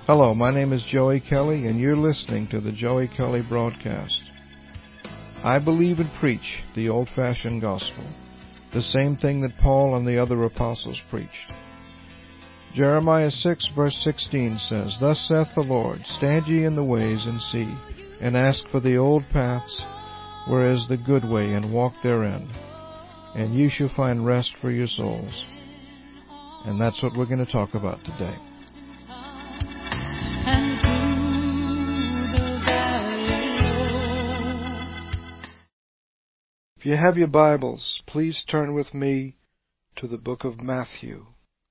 Hello, my name is Joey Kelly, and you're listening to the Joey Kelly Broadcast. I believe and preach the old-fashioned gospel, the same thing that Paul and the other apostles preached. Jeremiah 6, verse 16 says, Thus saith the Lord, Stand ye in the ways and see, and ask for the old paths, where is the good way, and walk therein, and ye shall find rest for your souls. And that's what we're going to talk about today. If you have your Bibles, please turn with me to the book of Matthew.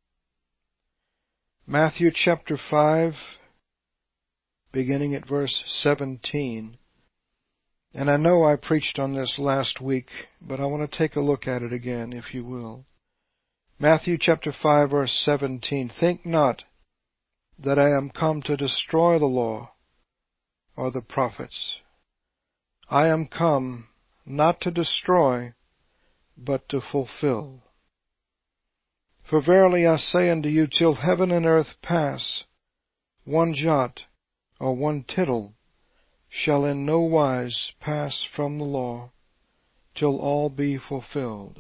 Matthew chapter 5, beginning at verse 17. And I know I preached on this last week, but I want to take a look at it again, if you will. Matthew chapter 5, verse 17. Think not that I am come to destroy the law or the prophets. I am come not to destroy, but to fulfill. For verily I say unto you, till heaven and earth pass, one jot or one tittle shall in no wise pass from the law, till all be fulfilled.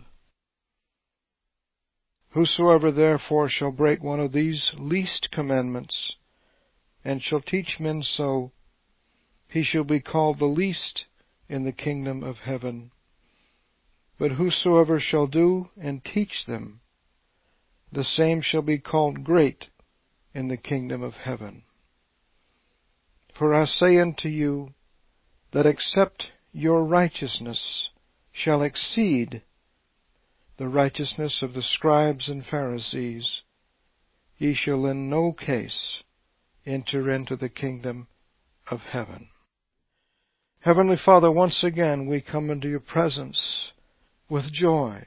Whosoever therefore shall break one of these least commandments, and shall teach men so, he shall be called the least in the kingdom of heaven. But whosoever shall do and teach them, the same shall be called great in the kingdom of heaven. For I say unto you, that except your righteousness shall exceed the righteousness of the scribes and Pharisees, ye shall in no case enter into the kingdom of heaven. Heavenly Father, once again we come into your presence with joy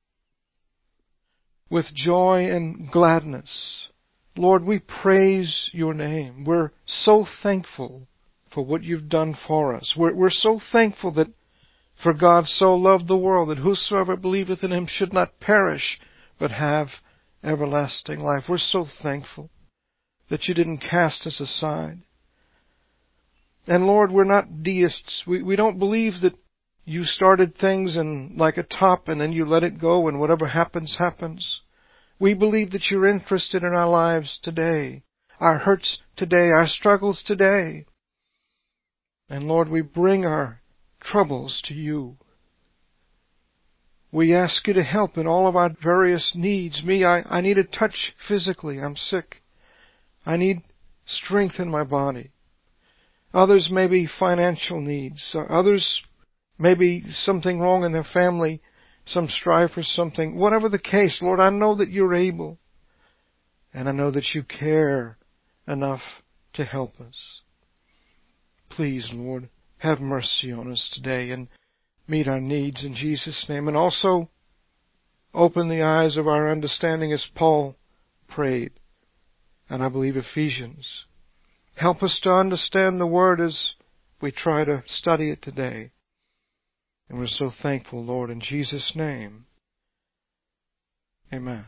and gladness. Lord, we praise your name. We're so thankful for what you've done for us. We're so thankful that for God so loved the world that whosoever believeth in him should not perish, but have everlasting life. We're so thankful that you didn't cast us aside. And Lord, we're not deists. We don't believe that you started things in like a top and then you let it go and whatever happens, happens. We believe that you're interested in our lives today, our hurts today, our struggles today. And Lord, we bring our troubles to you. We ask you to help in all of our various needs. I need a touch physically. I'm sick. I need strength in my body. Others may be financial needs. Others may be something wrong in their family, some strife or something. Whatever the case, Lord, I know that you're able. And I know that you care enough to help us. Please, Lord, have mercy on us today and meet our needs in Jesus' name. And also open the eyes of our understanding as Paul prayed. And I believe Ephesians. Help us to understand the Word as we try to study it today. And we're so thankful, Lord, in Jesus' name. Amen.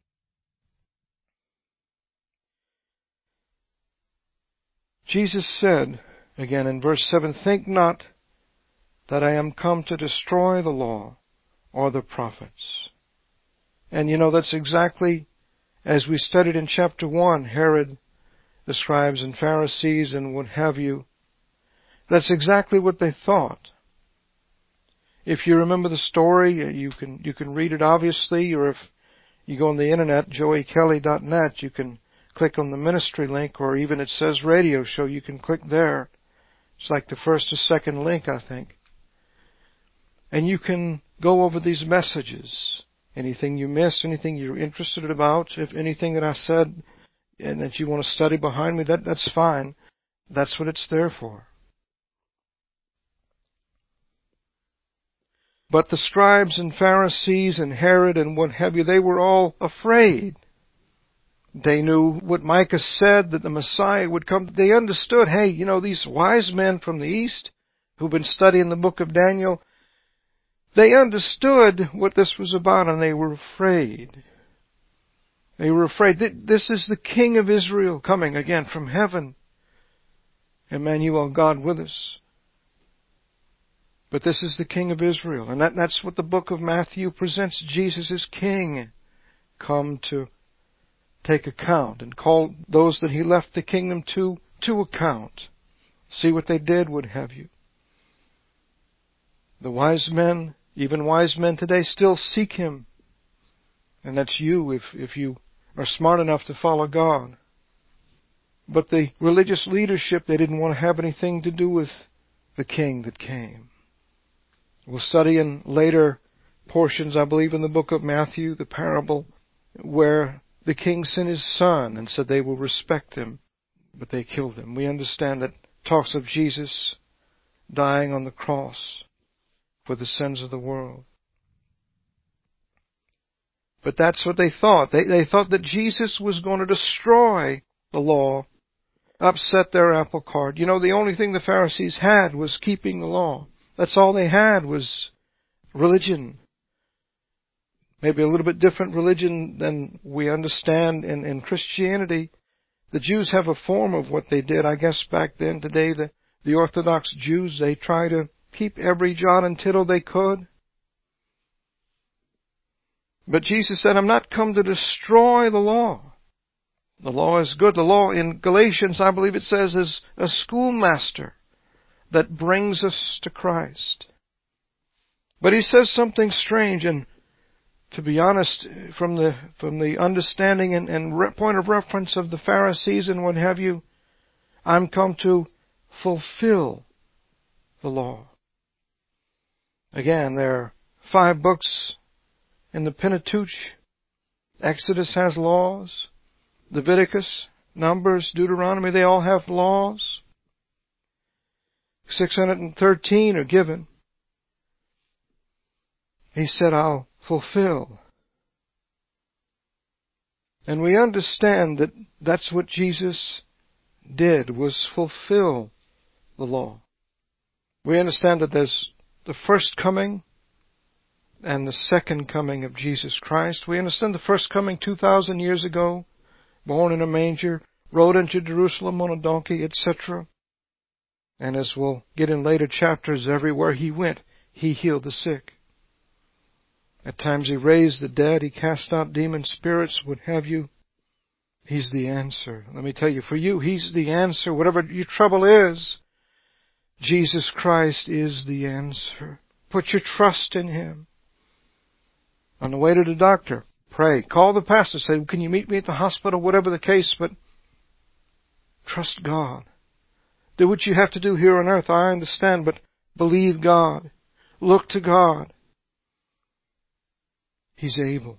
Jesus said, again in verse 7, Think not that I am come to destroy the law or the prophets. And you know, that's exactly as we studied in chapter 1, Herod, the scribes and Pharisees and what have you. That's exactly what they thought. If you remember the story, you can read it obviously, or if you go on the internet, joeykelly.net, you can click on the ministry link, or even it says radio show, you can click there. It's like the first or second link, I think. And you can go over these messages. Anything you missed, anything you're interested about, if anything that I said and that you want to study behind me, that's fine. That's what it's there for. But the scribes and Pharisees and Herod and what have you, they were all afraid. They knew what Micah said, that the Messiah would come. They understood, hey, you know, these wise men from the East who've been studying the book of Daniel, they understood what this was about and they were afraid. They were afraid. This is the King of Israel coming again from heaven. Emmanuel, God with us. But this is the King of Israel. And that's what the book of Matthew presents. Jesus is King, come to take account and call those that He left the kingdom to account. See what they did, would have you. The wise men, even wise men today, still seek Him. And that's you if you are smart enough to follow God. But the religious leadership, they didn't want to have anything to do with the King that came. We'll study in later portions, I believe, in the book of Matthew, the parable where the king sent his son and said they will respect him, but they killed him. We understand that talks of Jesus dying on the cross for the sins of the world. But that's what they thought. They thought that Jesus was going to destroy the law, upset their apple cart. You know, the only thing the Pharisees had was keeping the law. That's all they had was religion. Maybe a little bit different religion than we understand in Christianity. The Jews have a form of what they did. I guess back then, today, the Orthodox Jews, they try to keep every jot and tittle they could. But Jesus said, I'm not come to destroy the law. The law is good. The law in Galatians, I believe it says, is a schoolmaster that brings us to Christ. But He says something strange, and to be honest, from the understanding and point of reference of the Pharisees and what have you, I'm come to fulfill the law. Again, there are 5 books in the Pentateuch. Exodus has laws. Leviticus, Numbers, Deuteronomy, they all have laws. 613 are given. He said, I'll fulfill. And we understand that that's what Jesus did, was fulfill the law. We understand that there's the first coming and the second coming of Jesus Christ. We understand the first coming 2,000 years ago, born in a manger, rode into Jerusalem on a donkey, etc. And as we'll get in later chapters, everywhere He went, He healed the sick. At times He raised the dead, He cast out demon spirits, what have you. He's the answer. Let me tell you, for you, He's the answer. Whatever your trouble is, Jesus Christ is the answer. Put your trust in Him. On the way to the doctor, pray. Call the pastor, say, can you meet me at the hospital, whatever the case, but trust God. Do what you have to do here on earth, I understand, but believe God. Look to God. He's able.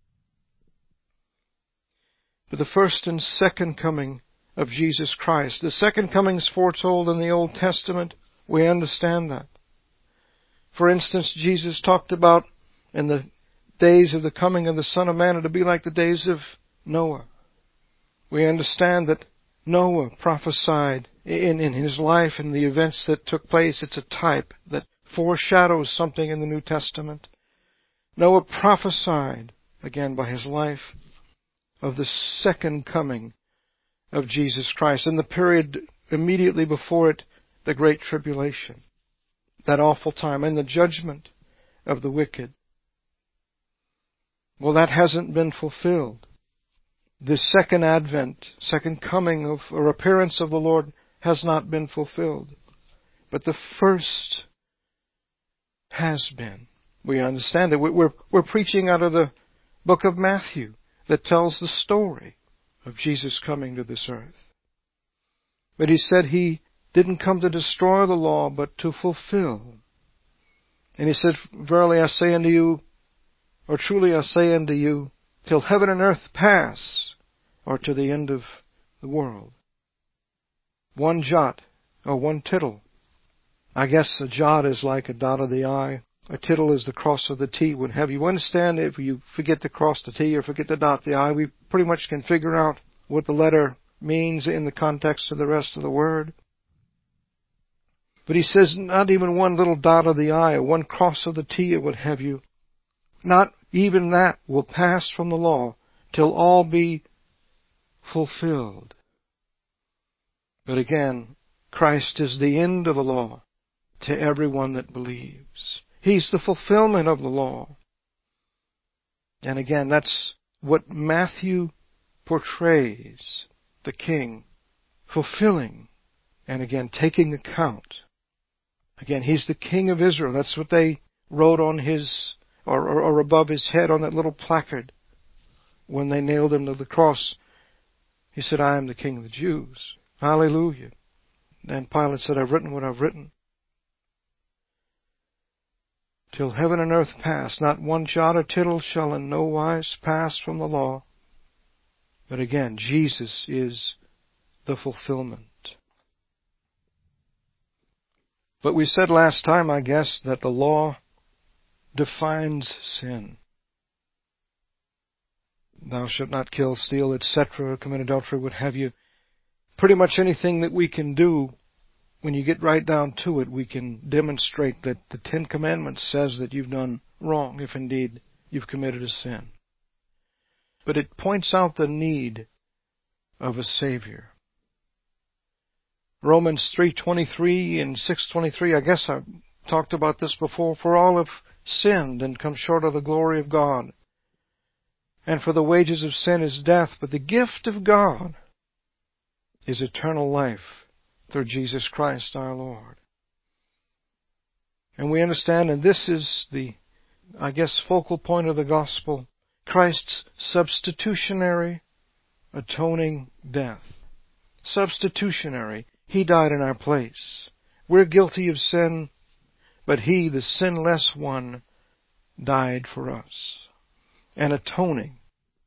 But the first and second coming of Jesus Christ, the second coming is foretold in the Old Testament. We understand that. For instance, Jesus talked about in the days of the coming of the Son of Man to be like the days of Noah. We understand that Noah prophesied in his life and the events that took place. It's a type that foreshadows something in the New Testament. Noah prophesied, again by his life, of the second coming of Jesus Christ and the period immediately before it, the Great Tribulation, that awful time, and the judgment of the wicked. Well, that hasn't been fulfilled. The second advent, second coming of or appearance of the Lord has not been fulfilled. But the first has been. We understand that we're preaching out of the book of Matthew that tells the story of Jesus coming to this earth. But He said He didn't come to destroy the law, but to fulfill. And He said, verily I say unto you, or truly I say unto you, till heaven and earth pass, or to the end of the world. One jot, or one tittle. I guess a jot is like a dot of the I. A tittle is the cross of the T. Would have you understand if you forget to cross the T or forget to dot the I, we pretty much can figure out what the letter means in the context of the rest of the word. But He says not even one little dot of the I or one cross of the T or what have you. Not even that will pass from the law till all be fulfilled. But again, Christ is the end of the law to everyone that believes. He's the fulfillment of the law. And again, that's what Matthew portrays, the King fulfilling and again taking account. Again, He's the King of Israel. That's what they wrote on his, or above his head on that little placard when they nailed Him to the cross. He said, I am the King of the Jews. Hallelujah. And Pilate said, I've written what I've written. Till heaven and earth pass, not one jot or tittle shall in no wise pass from the law. But again, Jesus is the fulfillment. But we said last time, I guess, that the law defines sin. Thou shalt not kill, steal, etc., commit adultery, what have you. Pretty much anything that we can do, when you get right down to it, we can demonstrate that the Ten Commandments says that you've done wrong, if indeed you've committed a sin. But it points out the need of a Savior. Romans 3:23 and 6:23, I guess I've talked about this before. For all have sinned and come short of the glory of God. And for the wages of sin is death, but the gift of God is eternal life through Jesus Christ our Lord. And we understand, and this is the, I guess, focal point of the gospel, Christ's substitutionary atoning death. Substitutionary. He died in our place. We're guilty of sin, but He, the sinless one, died for us. And atoning.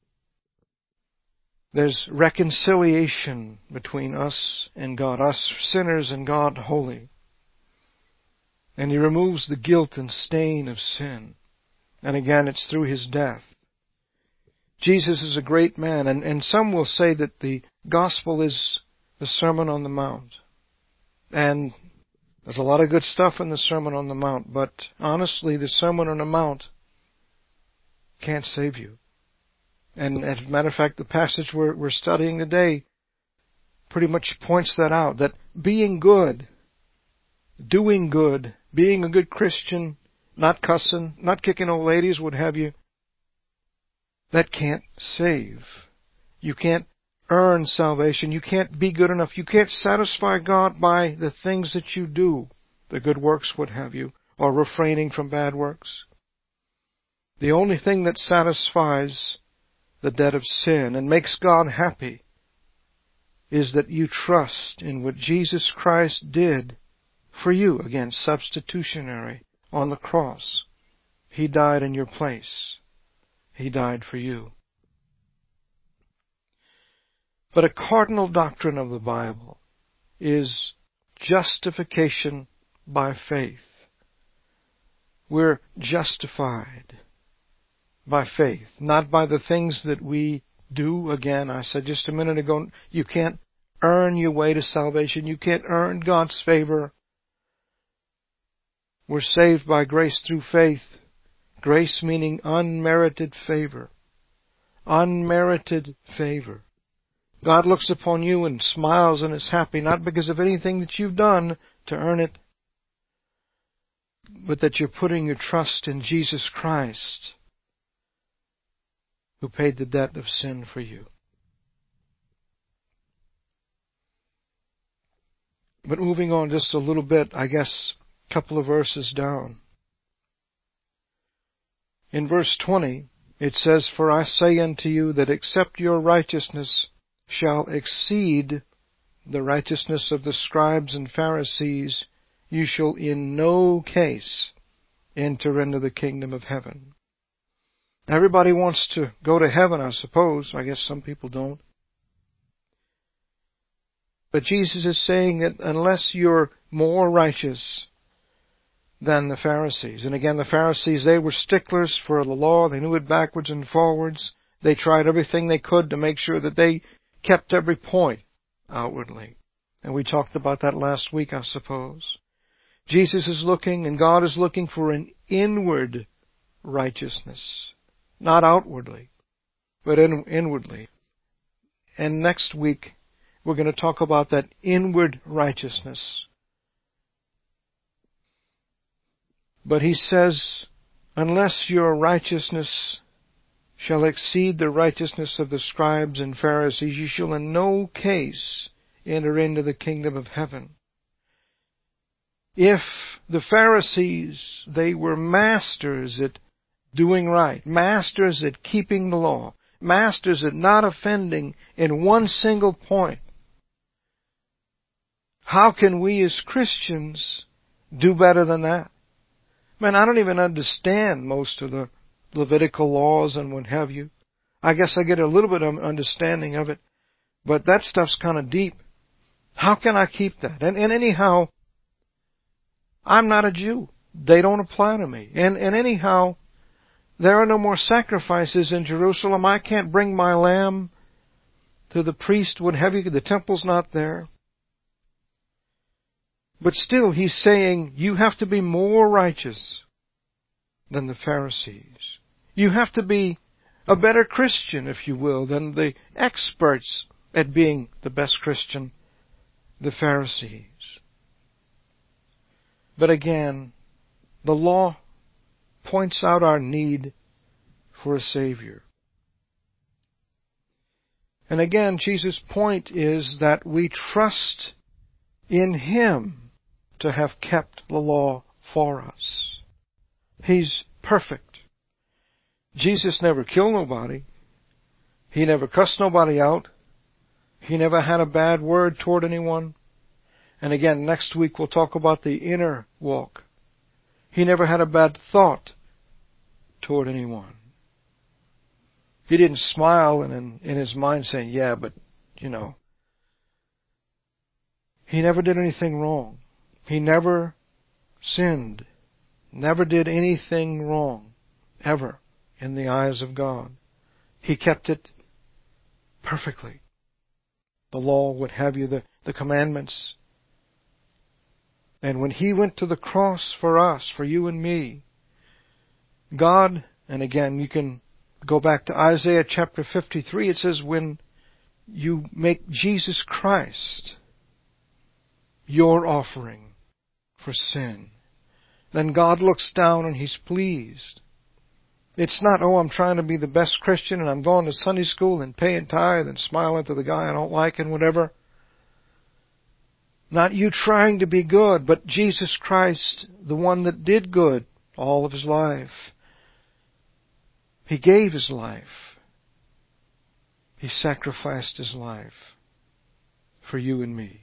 There's reconciliation between us and God, us sinners and God holy. And He removes the guilt and stain of sin. And again, it's through His death. Jesus is a great man, and some will say that the gospel is the Sermon on the Mount. And there's a lot of good stuff in the Sermon on the Mount, but honestly, the Sermon on the Mount can't save you. And as a matter of fact, the passage we're studying today pretty much points that out, that being good, doing good, being a good Christian, not cussing, not kicking old ladies, what have you, that can't save. You can't earn salvation. You can't be good enough. You can't satisfy God by the things that you do, the good works, what have you, or refraining from bad works. The only thing that satisfies the debt of sin and makes God happy is that you trust in what Jesus Christ did for you. Again, substitutionary on the cross. He died in your place. He died for you. But a cardinal doctrine of the Bible is justification by faith. We're justified by faith, not by the things that we do. Again, I said just a minute ago, you can't earn your way to salvation. You can't earn God's favor. We're saved by grace through faith. Grace meaning unmerited favor. Unmerited favor. God looks upon you and smiles and is happy, not because of anything that you've done to earn it, but that you're putting your trust in Jesus Christ, who paid the debt of sin for you. But moving on just a little bit, I guess, a couple of verses down. In verse 20, it says, For I say unto you that except your righteousness shall exceed the righteousness of the scribes and Pharisees, you shall in no case enter into the kingdom of heaven. Everybody wants to go to heaven, I suppose. I guess some people don't. But Jesus is saying that unless you're more righteous than the Pharisees. And again, the Pharisees, they were sticklers for the law. They knew it backwards and forwards. They tried everything they could to make sure that they kept every point outwardly. And we talked about that last week, I suppose. Jesus is looking, and God is looking for an inward righteousness, not outwardly. but inwardly. And next week, we're going to talk about that inward righteousness. But he says, unless your righteousness shall exceed the righteousness of the scribes and Pharisees, you shall in no case enter into the kingdom of heaven. If the Pharisees, they were masters at doing right, masters at keeping the law, masters at not offending in one single point, how can we as Christians do better than that? Man, I don't even understand most of the Levitical laws and what have you. I guess I get a little bit of understanding of it, but that stuff's kind of deep. How can I keep that? And anyhow, I'm not a Jew. They don't apply to me. And anyhow, there are no more sacrifices in Jerusalem. I can't bring my lamb to the priest, what have you. The temple's not there. But still, he's saying, you have to be more righteous than the Pharisees. You have to be a better Christian, if you will, than the experts at being the best Christian, the Pharisees. But again, the law points out our need for a Savior. And again, Jesus' point is that we trust in Him to have kept the law for us. He's perfect. Jesus never killed nobody. He never cussed nobody out. He never had a bad word toward anyone. And again, next week we'll talk about the inner walk. He never had a bad thought toward anyone. He didn't smile and in his mind saying, yeah, but, you know. He never did anything wrong. He never sinned. Never did anything wrong, ever, in the eyes of God. He kept it perfectly. The law would have you, the commandments. And when He went to the cross for us, for you and me, God, and again, you can go back to Isaiah chapter 53, it says, when you make Jesus Christ your offering for sin, then God looks down and He's pleased. It's not, oh, I'm trying to be the best Christian and I'm going to Sunday school and paying tithe and smiling to the guy I don't like and whatever. Not you trying to be good, but Jesus Christ, the one that did good all of His life. He gave His life. He sacrificed His life for you and me.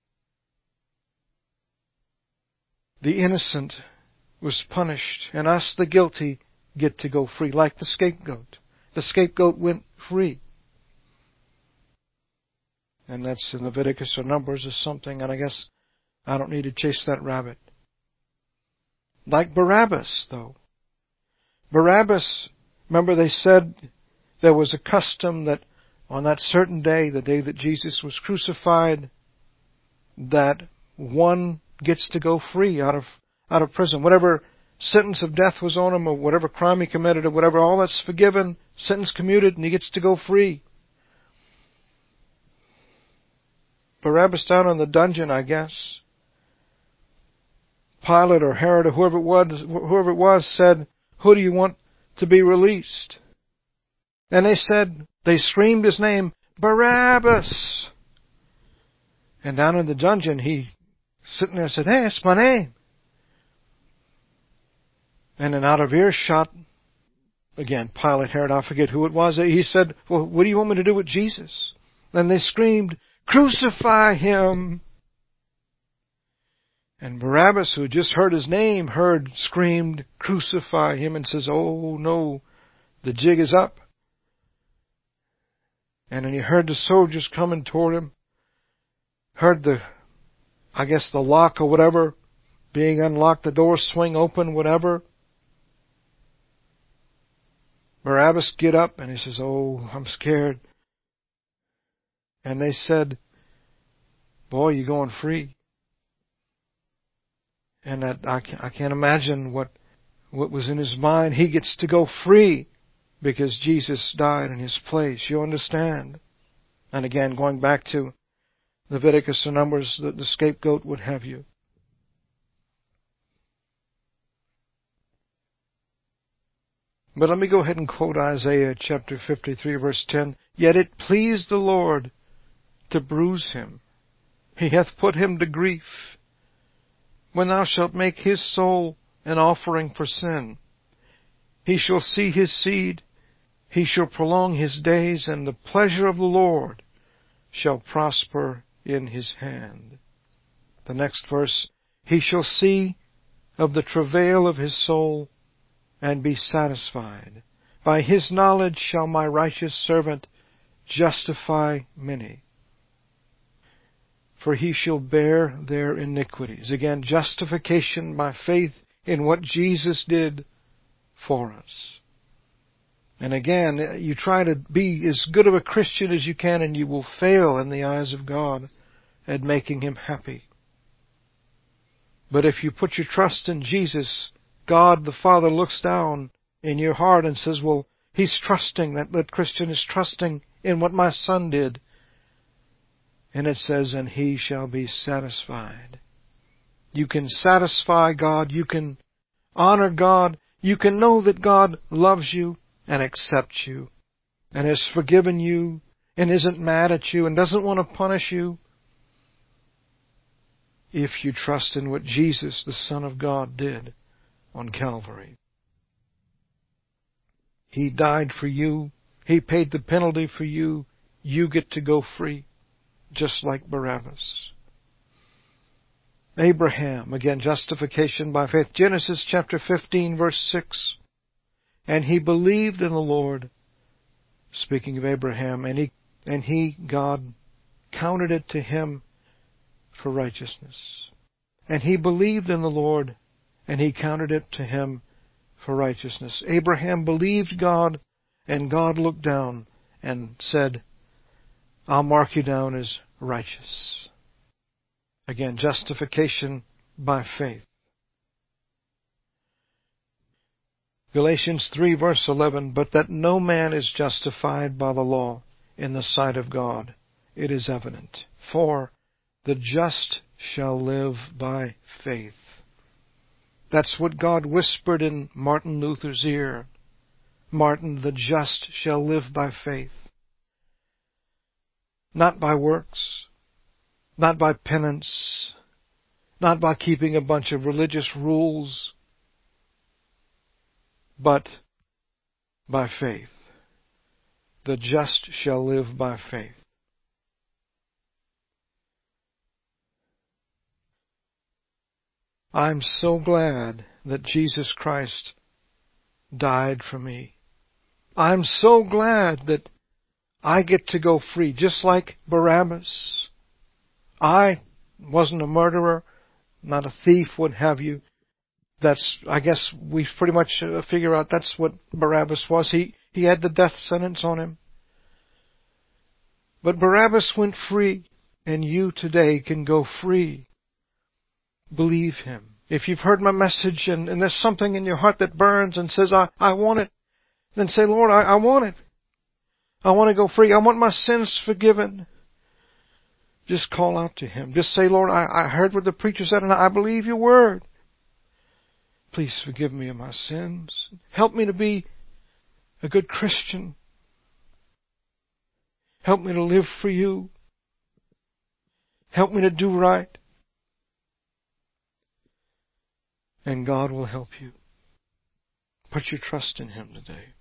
The innocent was punished, and us, the guilty, get to go free, like the scapegoat. The scapegoat went free. And that's in Leviticus or Numbers or something, and I guess I don't need to chase that rabbit. Like Barabbas, though. Barabbas, remember they said there was a custom that on that certain day, the day that Jesus was crucified, that one gets to go free out of prison. Whatever sentence of death was on him, or whatever crime he committed, or whatever, all that's forgiven, sentence commuted, and he gets to go free. Barabbas down in the dungeon, I guess. Pilate or Herod or whoever it was said, who do you want to be released? And they screamed his name, Barabbas! And down in the dungeon, he sitting there said, hey, it's my name. And then out of earshot, again, Pilate, Herod, I forget who it was, he said, well, what do you want me to do with Jesus? Then they screamed, crucify Him! And Barabbas, who had just heard his name, screamed, crucify Him, and says, oh no, the jig is up. And then he heard the soldiers coming toward him, heard the lock or whatever being unlocked, the door swing open, whatever. Barabbas get up and he says, oh, I'm scared. And they said, boy, you're going free. And I can't imagine what was in his mind. He gets to go free. because Jesus died in his place. You understand? And again, going back to Leviticus and Numbers, the scapegoat would have you. But let me go ahead and quote Isaiah chapter 53, verse 10. Yet it pleased the Lord to bruise him. He hath put him to grief. When thou shalt make his soul an offering for sin, he shall see his seed, he shall prolong his days, and the pleasure of the Lord shall prosper in his hand. The next verse, he shall see of the travail of his soul, and be satisfied. By his knowledge shall my righteous servant justify many, for he shall bear their iniquities. Again, justification by faith in what Jesus did for us. And again, you try to be as good of a Christian as you can, and you will fail in the eyes of God at making him happy. But if you put your trust in Jesus, God the Father looks down in your heart and says, well, he's trusting, that Christian is trusting in what my Son did. And it says, and he shall be satisfied. You can satisfy God. You can honor God. You can know that God loves you and accepts you and has forgiven you and isn't mad at you and doesn't want to punish you if you trust in what Jesus, the Son of God, did on Calvary. He died for you. He paid the penalty for you. You get to go free, just like Barabbas. Abraham, again, justification by faith. Genesis chapter 15, verse 6. And he believed in the Lord, speaking of Abraham, and he, God, counted it to him for righteousness. And he believed in the Lord, and he counted it to him for righteousness. Abraham believed God, and God looked down and said, I'll mark you down as righteous. Again, justification by faith. Galatians 3, verse 11, but that no man is justified by the law in the sight of God, it is evident. For the just shall live by faith. That's what God whispered in Martin Luther's ear. Martin, the just shall live by faith. Not by works, not by penance, not by keeping a bunch of religious rules, but by faith. The just shall live by faith. I'm so glad that Jesus Christ died for me. I'm so glad that I get to go free, just like Barabbas. I wasn't a murderer, not a thief, what have you. I guess we pretty much figure out that's what Barabbas was. He had the death sentence on him. But Barabbas went free, and you today can go free. Believe him. If you've heard my message and there's something in your heart that burns and says, I want it, then say, Lord, I want it. I want to go free. I want my sins forgiven. Just call out to him. Just say, Lord, I heard what the preacher said and I believe your word. Please forgive me of my sins. Help me to be a good Christian. Help me to live for you. Help me to do right. And God will help you. Put your trust in him today.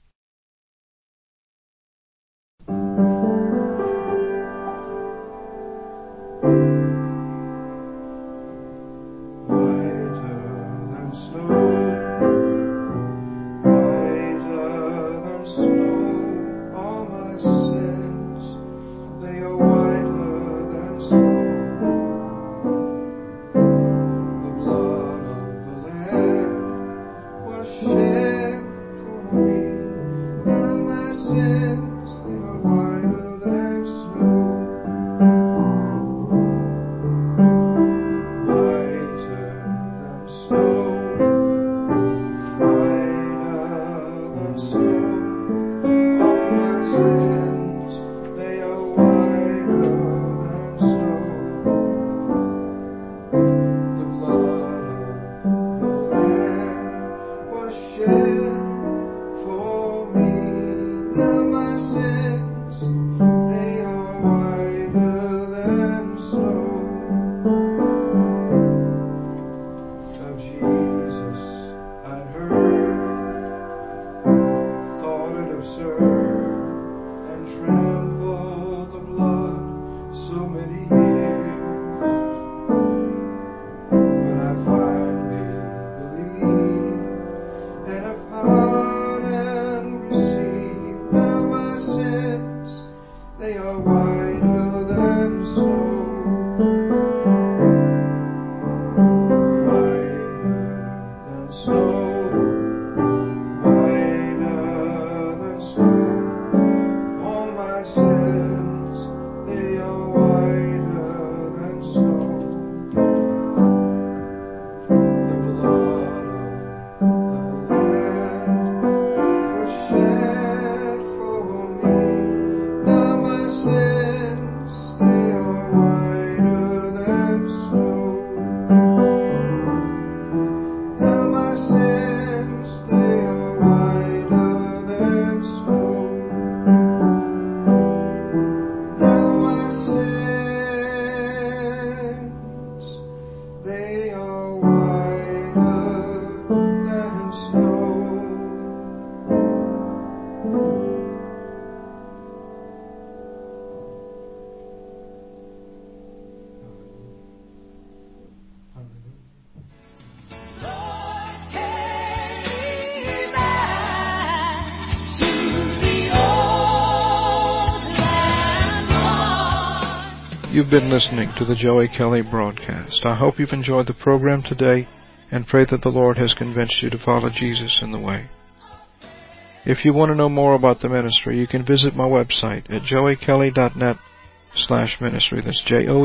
You've been listening to the Joey Kelly broadcast. I hope you've enjoyed the program today and pray that the Lord has convinced you to follow Jesus in the way. If you want to know more about the ministry, you can visit my website at joeykelly.net/ministry. That's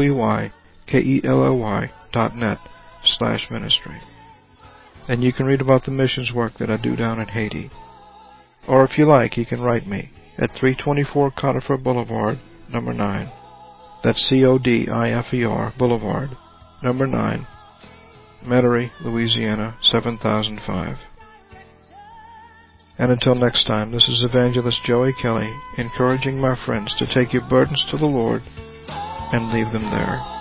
joeykelly.net/ministry. And you can read about the missions work that I do down in Haiti. Or if you like, you can write me at 324 Conifer Boulevard, number 9. That's Codifer Boulevard, number 9, Metairie, Louisiana, 7005. And until next time, this is Evangelist Joey Kelly, encouraging my friends to take your burdens to the Lord and leave them there.